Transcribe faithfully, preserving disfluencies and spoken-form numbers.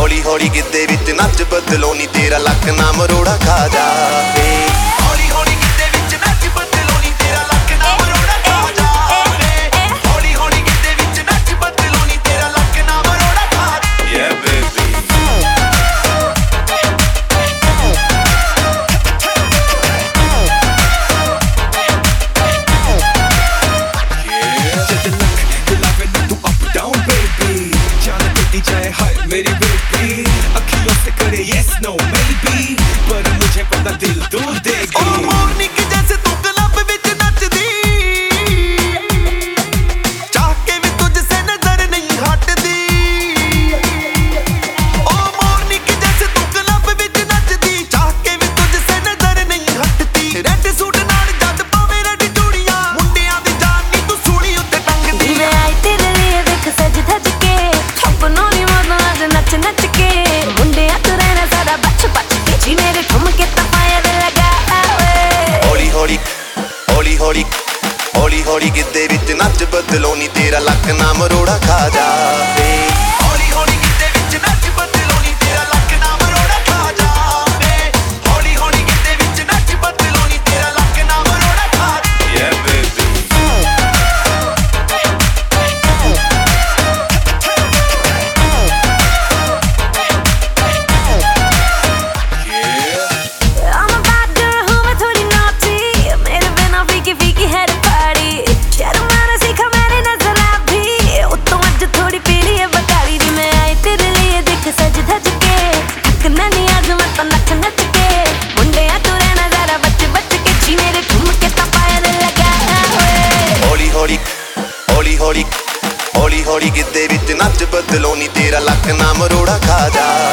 हौली हौली गिद्धे विच नच बदलो नी तेरा लक ना मरोड़ा खा जावे। हौली हौली गिद्धे विच नच बदलो नी तेरा लक ना मरोड़ा खा जावे। हौली हौली गिद्धे विच नच बदलो नी तेरा लक ना मरोड़ा खा जावे। Yeah baby मेरी बेटी अखियों से करे yes no maybe पर मुझे पता दिल तू देगी। ओ मोरनी की जैसे तू क्लब विच नचदी, चाह के भी तुझसे नजर नहीं हटदी। ओ मोरनी की जैसे तू क्लब विच नचदी, चाह के भी तुझसे नजर नहीं हटदी। रेड सूट नाल जद पावे रेड चूड़ियां, मुंडियां दी जान नी तू सूली उत्ते टंगदी। मैं आई तेरे लिए देख सज धज के, अपनों नी नच नच के मुंडिया तू रहना सारा बच बच के, जी मेरे ठुमके तफायर लगा। हौली हौली हौली हौली हौली हौली गिद्धे विच नच बदलो नी तेरा लक ना मरोड़ा खा जावे। हौली हौली गिद्धे विच नच बदलो नी तेरा लक ना मरोड़ा खा जावे। हौली हौली गिद्धे विच नच बदलो नी तेरा लक ना मरोड़ा खा जावे। Yeah baby हौली हौली हौली हौली गिद्धे विच नच बदलो नी तेरा लक ना मरोड़ा खा जा।